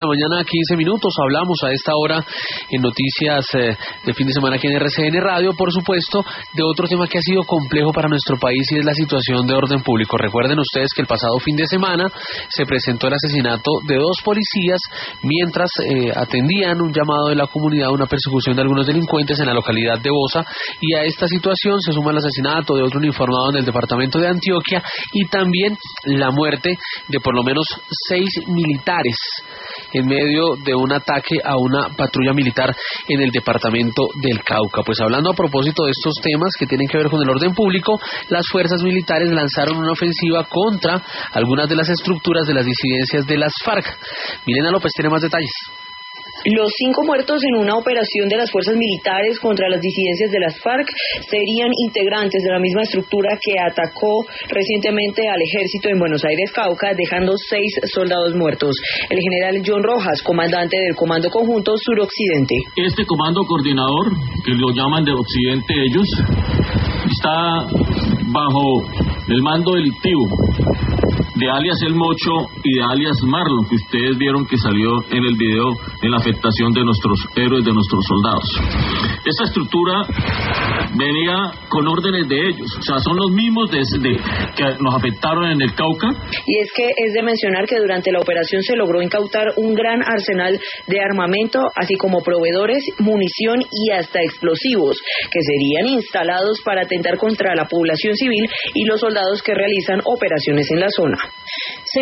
Mañana, 15 minutos. Hablamos a esta hora en noticias de fin de semana aquí en RCN Radio, por supuesto, de otro tema que ha sido complejo para nuestro país y es la situación de orden público. Recuerden ustedes que el pasado fin de semana se presentó el asesinato de 2 policías mientras atendían un llamado de la comunidad a una persecución de algunos delincuentes en la localidad de Bosa, y a esta situación se suma el asesinato de otro uniformado en el departamento de Antioquia y también la muerte de por lo menos 6 militares en medio de un ataque a una patrulla militar en el departamento del Cauca. Pues hablando a propósito de estos temas que tienen que ver con el orden público, las fuerzas militares lanzaron una ofensiva contra algunas de las estructuras de las disidencias de las FARC. Milena López tiene más detalles. Los 5 muertos en una operación de las fuerzas militares contra las disidencias de las FARC serían integrantes de la misma estructura que atacó recientemente al ejército en Buenos Aires, Cauca, dejando 6 soldados muertos. El general John Rojas, comandante del Comando Conjunto Suroccidente. Este comando coordinador, que lo llaman de Occidente ellos, está bajo el mando delictivo de alias El Mocho y de alias Marlon, que ustedes vieron que salió en el video en la afectación de nuestros héroes, de nuestros soldados. Esta estructura venía con órdenes de ellos, o sea, son los mismos que nos afectaron en el Cauca. Y es que es de mencionar que durante la operación se logró incautar un gran arsenal de armamento, así como proveedores, munición y hasta explosivos, que serían instalados para atentar contra la población civil y los soldados que realizan operaciones en la zona.